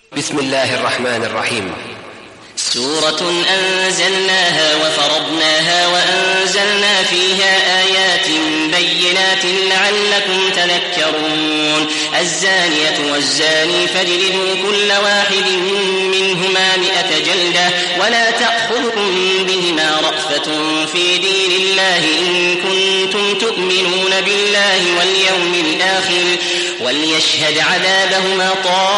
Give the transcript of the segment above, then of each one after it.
بسم الله الرحمن الرحيم. سورة أنزلناها وفرضناها وأنزلنا فيها آيات بينات لعلكم تذكرون. الزانية والزاني فاجلدوا كل واحد منهما 100 جلدة ولا تأخذكم بهما رأفة في دين الله إن كنتم تؤمنون بالله واليوم الآخر وليشهد عذابهما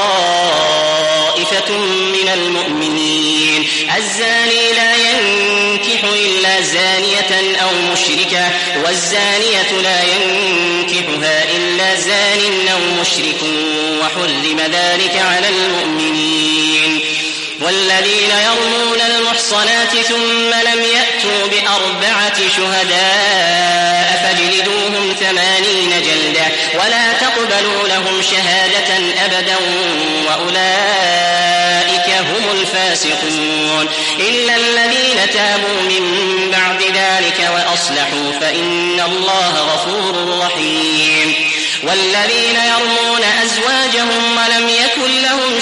طائفة من المؤمنين. الزاني لا ينكح إلا زانية أو مشركة والزانية لا ينكحها إلا زان أو مشرك وحرم ذلك على المؤمنين. والذين يرمون المحصنات ثم لم يأتوا ب4 شهداء فاجلدوهم 80 جلدة ولا تقبلوا لهم شهادة أبدا وأولئك هم الفاسقون. إلا الذين تابوا من بعد ذلك وأصلحوا فإن الله غفور رحيم. والذين يرمون أزواجهم ولم يكن لهم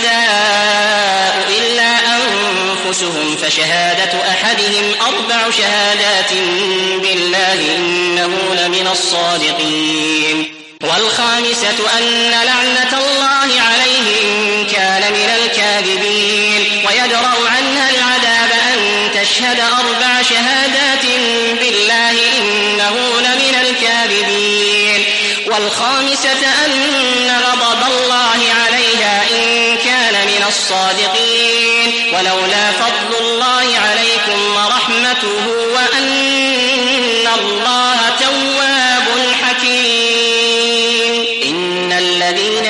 شهداء إلا أنفسهم فشهادة أحدهم 4 شهادات بالله إنه لمن الصادقين. والخامسة أن لعنة الله عليه إن كان من الكاذبين. ويدرأ عنها العذاب أن تشهد 4 شهادات بالله إنه لمن الكاذبين. والخامسة أن غضب الله عليها إن كان من الصادقين. ولولا فضل الله عليكم ورحمته وأن الله تواب حكيم. إن الذين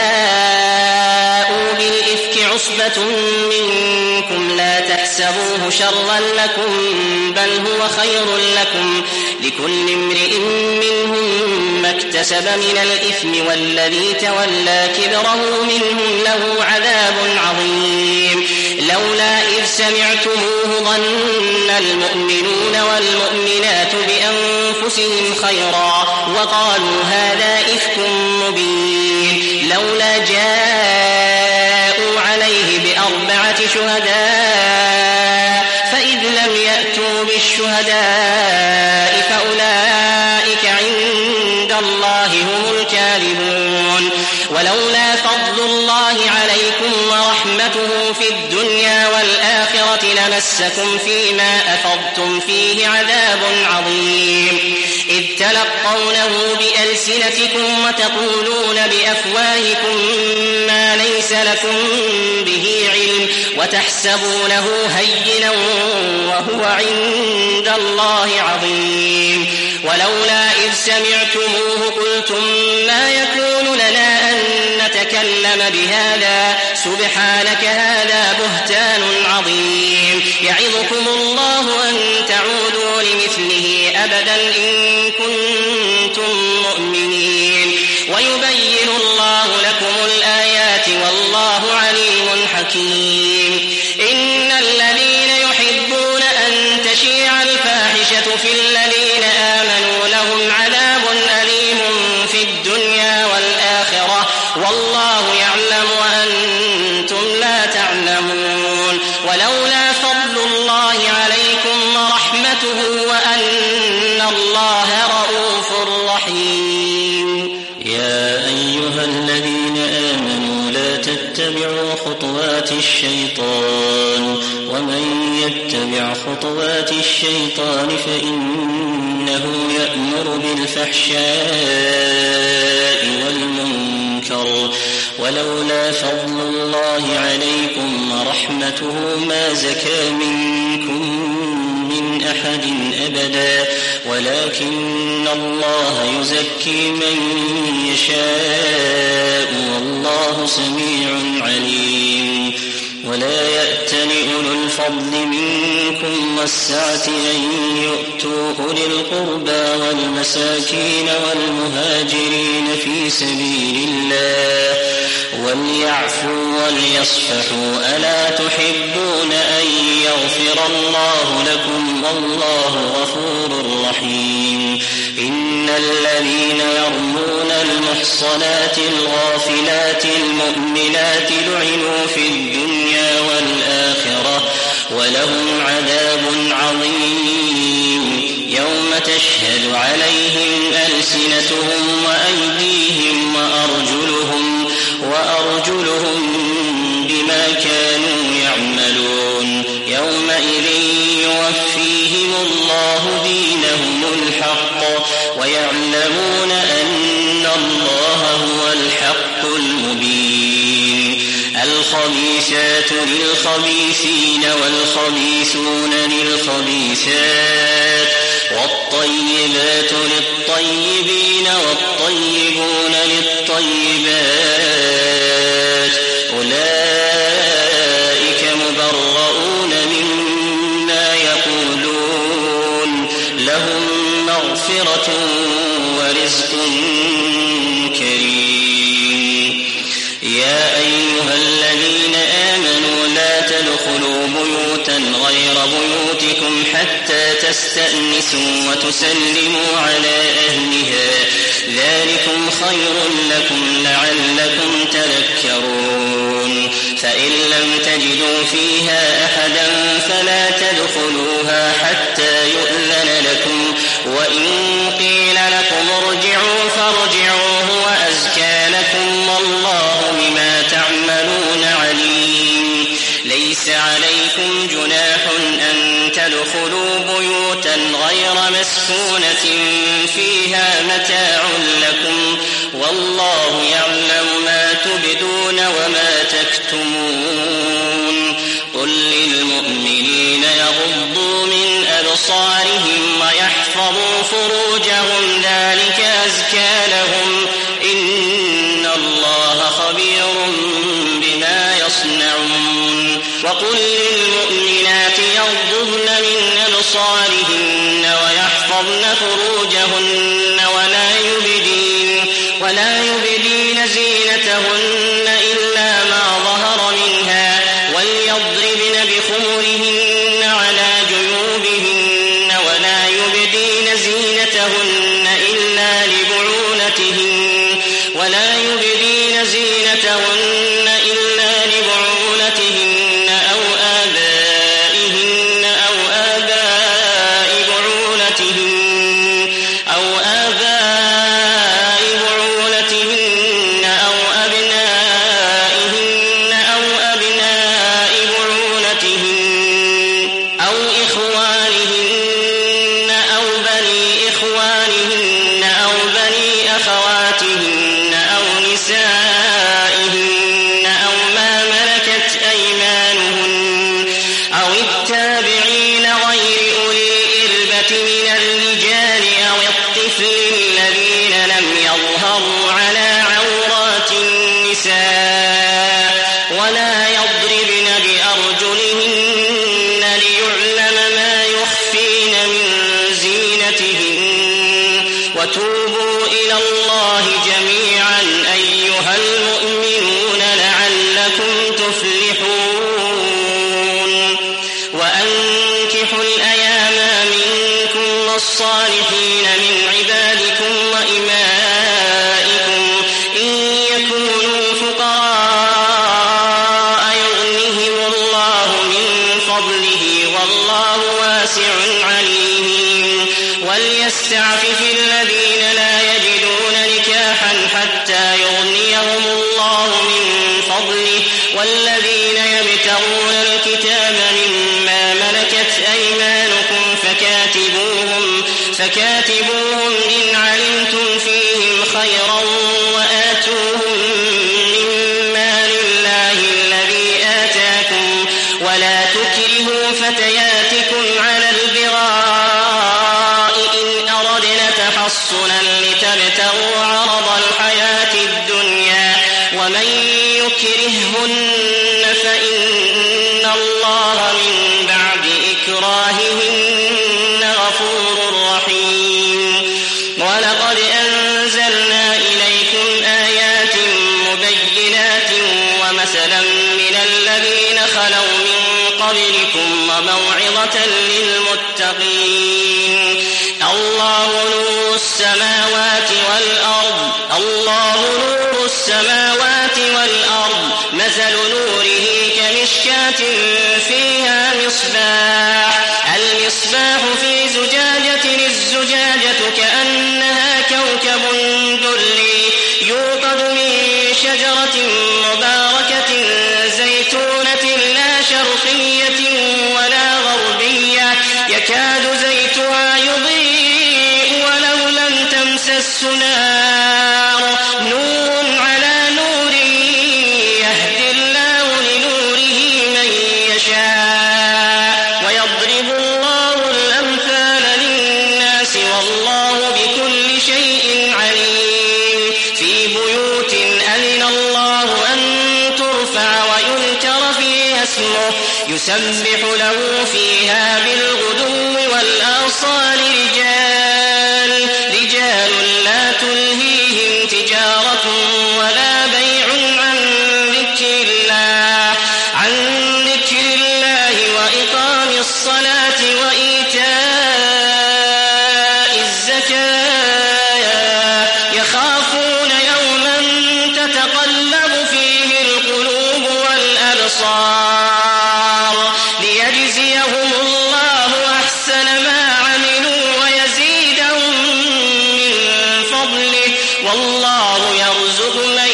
جاءوا بالإفك عصبة منكم لا تحسبوه شرا لكم بل هو خير لكم لكل امرئ منهم ما اكتسب من الإثم والذي تولى كبره منهم له عذاب عظيم. لولا إذ سمعتموه ظن المؤمنون والمؤمنات بأنفسهم خيرا وقالوا هذا إفك مبين. لولا جاءوا عليه ب4 شهداء فإذ لم يأتوا بالشهداء فأولئك عند الله هم الكاذبون. ولولا فضل الله عليكم ورحمته في الدنيا والآخرة لمسكم فيما أفضتم فيه عذاب عظيم. إذ تلقونه بألسنتكم وتقولون بأفواهكم ما ليس لكم به علم وتحسبونه هينا وهو عند الله عظيم. ولولا إذ سمعتموه قلتم ما يكون لنا أن نتكلم بهذا سبحانك هذا بهتان عظيم. يعظكم الله أن تعودوا لمثله أبدا إن كنتم مؤمنين. ويبين الله لكم الآيات والله عليم حكيم. إن الذين يحبون أن تشيع الفاحشة في الذين آمنوا لهم عذاب أليم في الدنيا والآخرة والله يعلم وأنتم لا تعلمون. ولولا فضل الله عليكم ورحمته وأن الله رؤوف رحيم. يا أيها الذين آمنوا لا تتبعوا خطوات الشيطان ومن يتبع خطوات الشيطان فإنه يأمر بالفحشاء والمنكر. ولولا فضل الله عليكم ورحمته ما زكى منكم من أحد أبدا ولكن الله يزكي من يشاء والله سميع عليم. ولا يأتل أولو الفضل منكم والسعة أن يؤتوا أولي القربى والمساكين والمهاجرين في سبيل الله وليعفوا وليصفحوا ألا تحبون أن يغفر الله لكم والله غفور رحيم. إن الذين يرمون المحصنات الغافلات المؤمنات لعنوا عليهم ألسنتهم وأيديهم وأرجلهم بما كانوا يعملون يومئذ يوفيهم الله دينهم الحق ويعلمون أن الله هو الحق المبين. الخبيثات للخبيثين والخبيثون للخبيثات والطيبات للطيبين والطيبون للطيبات أولئك مبرؤون مما يقولون لهم مغفرة ورزق كريم. يا أيها الذين آمنوا لا تدخلوا بيوتا غير بيوتكم حتى تستأنسوا وتسلموا على أهلها ذلكم خير لكم لعلكم تذكرون. فإن لم تجدوا فيها أحدا فلا تدخلوها حتى يؤذن لكم وإن قيل لكم ارجعوا فارجعوا هو أزكى لكم والله بما تعملون عليم. ليس عليكم جناح أن تدخلوا بيوتا غير مسكونة فيها متاع لكم والله يعلم ما تبدون وما تكتمون. قل للمؤمنين يغضوا من أبصارهم ويحفظوا فروجهم ذلك أزكى لهم إن الله خبير بما يصنعون. وقل للمؤمنات يغضضن من أبصارهن ويحفظن فروجهن ولا يبدين زينتهن إلا ما ظهر منها وليضربن بخمرهن على جيوبهن ولا يبدين زينتهن إلا لبعولتهن أو آبائهن أو آباء بعولتهن أو أبنائهن أو أبناء بعولتهن أو إخوانهن أو بني إخوانهن أو بني أخواتهن أو نسائهن أو ما ملكت أيمانهن أو التابعين غير أولي الإربة من الرجال أو الطفل الذين لم يظهروا على عورات النساء ولا يضربن بأرجلهن ليعلم ما يخفين من زينتهن. وتوبوا إلى الله جميعا أيها المؤمنون لعلكم تفلحون. وأنكحوا الأيام منكم والصالحين من عبادكم وإمائكم إن يكونوا فقراء يغنهم الله من فضله والله واسع عليم. وليستعفف الذين لا يجدون نكاحا حتى يغنيهم الله من فضله والذين يبتغون الكتاب مما ملكت أيمانكم فكاتبوهم إن علمتم فيهم خيرا وآتوهم مما لله الذي آتاكم ولا تكرهوا فتياتكم على البغاء إن أردنا تحصنا لتبتغوا عرض الحياة الدنيا ومن يكرههن فإن الله من بعد إكراههن غفور رحيم. ولقد أنزلنا إليكم آيات مبينات ومثلا من الذين خلوا من قبلكم وموعظة للمتقين. الله نور السماوات والأرض مثل نوره كمشكاة فيها مصباح. المصباح في زجاجة الزجاجة كأنها اسمه يسبح له فيها بالغدو والآصال رجال لا تلهيهم تجارة ولا بيع عن ذكر الله وإقام الصلاة وإيتاء الزكاة يخافون يوما تتقلب فيه القلوب والأبصار ليجزيهم الله أحسن ما عملوا ويزيدهم من فضله والله يرزق من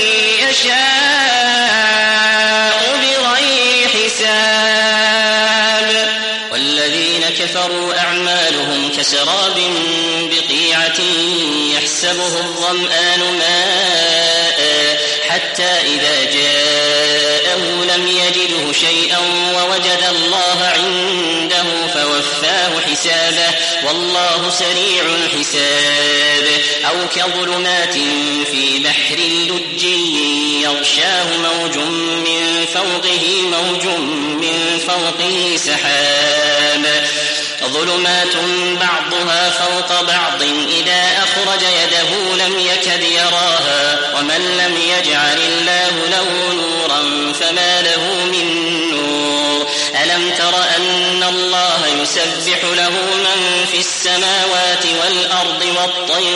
يشاء بغير حساب. والذين كفروا أعمالهم كسراب بقيعة يحسبه الظمآن ماء حتى إذا جاءه لم يجده شيئا ووجد الله عنده فوفاه حسابه والله سريع الحساب. أو كظلمات في بحر لج يغشاه موج من فوقه سحاب ظلمات بعضها فوق بعض إذا أخرج يده لم يكد يراها ومن لم يجعل الله له نورا فما له من نور. ألم تر أن الله يسبح له من في السماوات والأرض والطير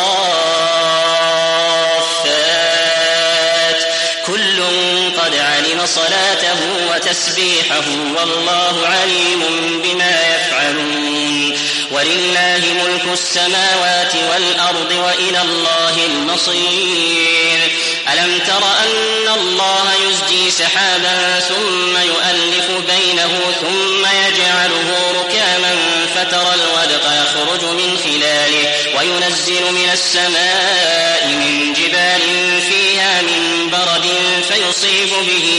صافات كل قد علم صلاته وتسبيحه والله عليم بما يفعلون. ولله ملك السماوات والأرض وإلى الله المصير. ألم تر أن الله يزجي سحابا ثم يؤلف بينه ثم يجعله ركاما فترى الودق يخرج من خلاله وينزل من السماء من جبال فيها من برد فيصيب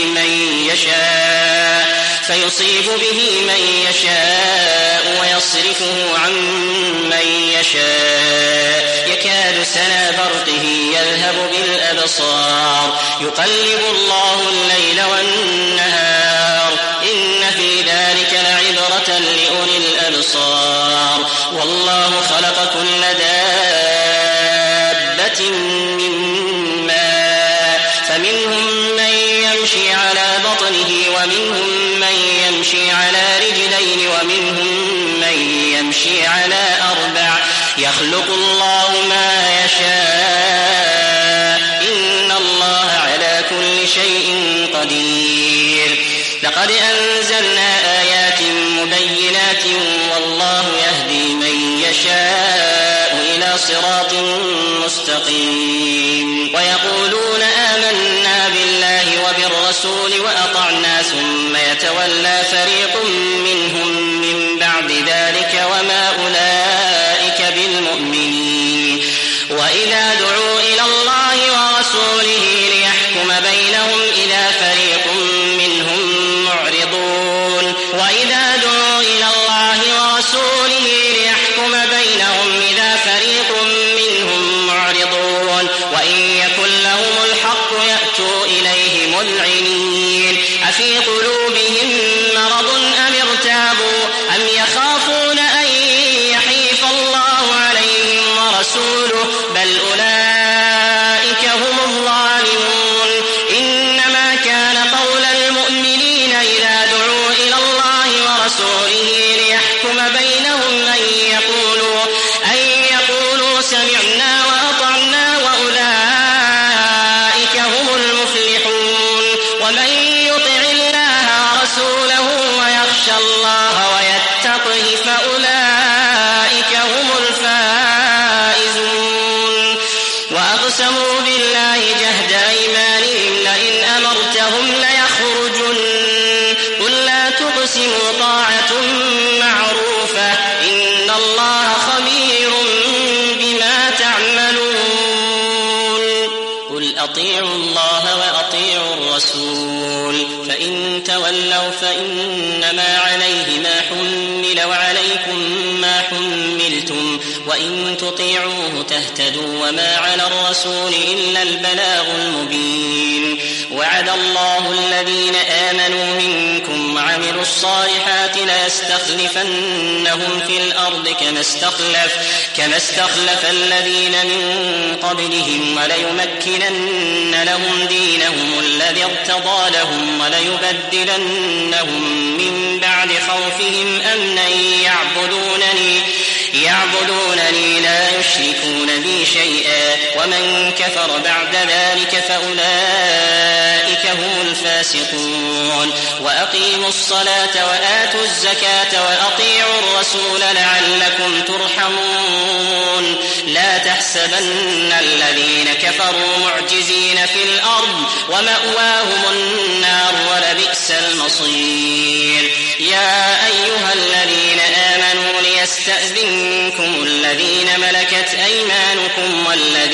به من يشاء ويصرفه عن من يشاء يكاد سنا برقه يذهب بالأبصار يقلب الله الليل والنهار إن في ذلك لعبرة لأولي الأبصار. والله خلق كل دابة من ماء فمنهم من يمشي على بطنه ومنهم من يمشي على رجلين ومنهم من يمشي على أربع يخلق الله ما يشاء إن الله على كل شيء قدير. لقد أنزلنا آيات مبينات والله يهدي من يشاء إلى صراط مستقيم. ويقولون آمنا بالله وبالرسول وأطعنا ثم يتولى فريق منهم من بعد ذلك وما أولئك بالمؤمنين. وإذا دعوا إلى الله ورسوله ليحكم بينهم إذا فريق منهم معرضون وإن يكن لهم الحق يأتوا إليه مذعنين. أفي قلوبهم مرض أم ارتابوا أم يخافون أن يحيف الله عليهم ورسوله بل أولئك هم الظالمون. إنما كان قول المؤمنين إذا دعوا إلى الله ورسوله ليحكم بينهم أن يقولوا سمعنا وأطعنا وأولئك هم المفلحون. ومن يطع الله ورسوله ويخشى الله ويتقه فأولئك هم الفائزون. وأقسموا بالله جهد أيمانهم لئن أمرتهم ليخرجن قل لا تقسموا طاعة معروفة إن الله خبير بما تعملون. قل أطيعوا الله وأطيعوا الرسول فإن تولوا فإنما عليه ما حمل وعليكم ما حملتم وإن تطيعوه تهتدوا وما على الرسول إلا البلاغ المبين. وعد الله الذين آمنوا منكم وعملوا الصالحات ليستخلفنهم في الأرض كما استخلف الذين من قبلهم وليمكنن لهم دينهم الذي ارتضى لهم وليبدلنهم من بعد خوفهم أمنا يعبدونني لا يشركون بي شيئا ومن كفر بعد ذلك فأولئك هم الفاسقون وأقيموا الصلاة وآتوا الزكاة وأطيعوا الرسول لعلكم ترحمون لا تحسبن الذين كفروا معجزين في الأرض ومأواهم النار ولبئس المصير يا أيها الذين آمنوا ليستأذنكم الذين ملكت أيمانكم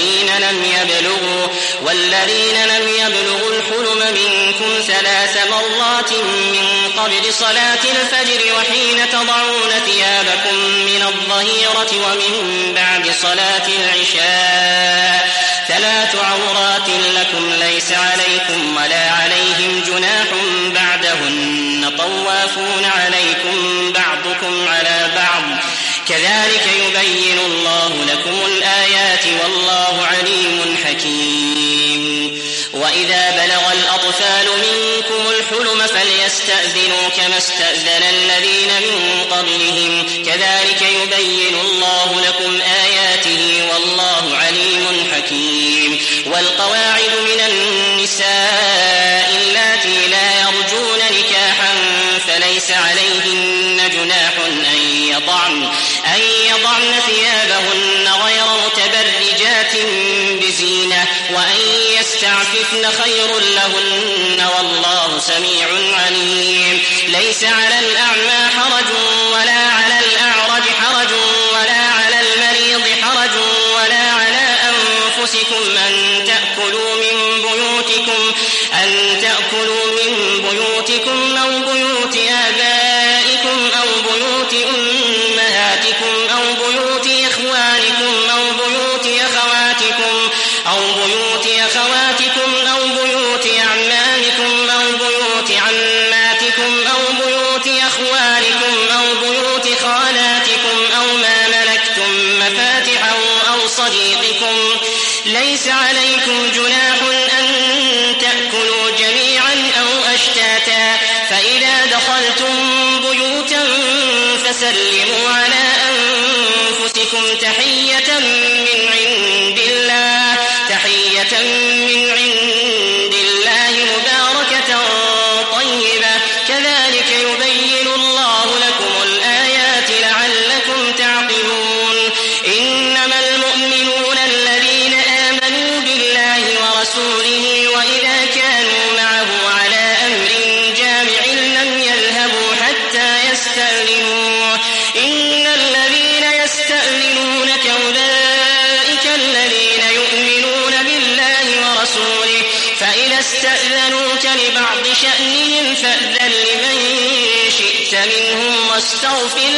والذين لم يبلغوا الحلم منكم 3 مرات من قبل صلاة الفجر وحين تضعون ثيابكم من الظهيرة ومن بعد صلاة العشاء 3 عورات لكم ليس عليكم ولا عليهم جناح بعدهن طوافون عليكم بعضكم على بعض كذلك يبين الله لكم الآيات والله عليم حكيم وإذا بلغ الأطفال منكم الحلم فليستأذنوا كما استأذن الذين من قبلهم كذلك يبين الله لكم آياته والله عليم حكيم والقواعد من النساء اللاتي لا يرجون نكاحا فليس عليهن جناح أن يضعن ثيابهن غير متبرجات بزينة وأن يستعففن خير لهن والله سميع عليم ليس على الأعمى حرج ولا على الأعرج حرج ولا على المريض حرج ولا على أنفسكم أن تأكلوا من بيوتكم أو بيوت آبائكم أو بيوت أمهاتكم أو بيوت إخوانكم أو بيوت أخواتكم أو بيوت أعمامكم أو بيوت عماتكم أو بيوت أخوالكم أو بيوت خالاتكم أو ما ملكتم مفاتحه أو صديقكم ليس عليكم جناح أن تأكلوا جميعا أو أشتاتا فإذا دخلتم بيوتا فسلموا على أنفسكم تحية من عند الله مباركة طيبة كذلك يبين الله لكم الآيات لعلكم تعقلون إنما المؤمنون الذين آمنوا بالله ورسوله وإذا كانوا معه على أمر جامع لم يذهبوا حتى يستأذنوه إن الذين يستأذنونك أولئك الذين يؤمنون بالله ورسوله فإذا استأذنوك لبعض شأنهم فأذن لمن شئت منهم واستغفر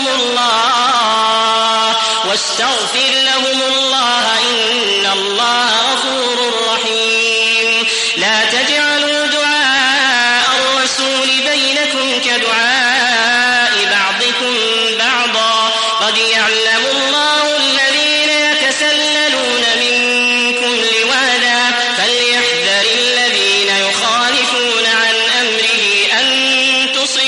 لهم الله إن الله غفور رحيم لا تجعلوا دعاء الرسول بينكم كدعاء بعضكم بعضا قد يعلم الله الذين يتسللون منكم لواذا فليحذر الذين يخالفون عن أمره أن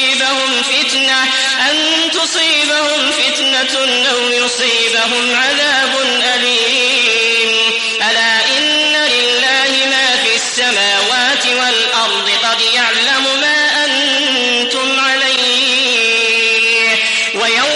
تصيبهم فتنة أو يصيبهم عذاب أليم ألا إن لله ما في السماوات والأرض قد يعلم ما أنتم عليه ويوم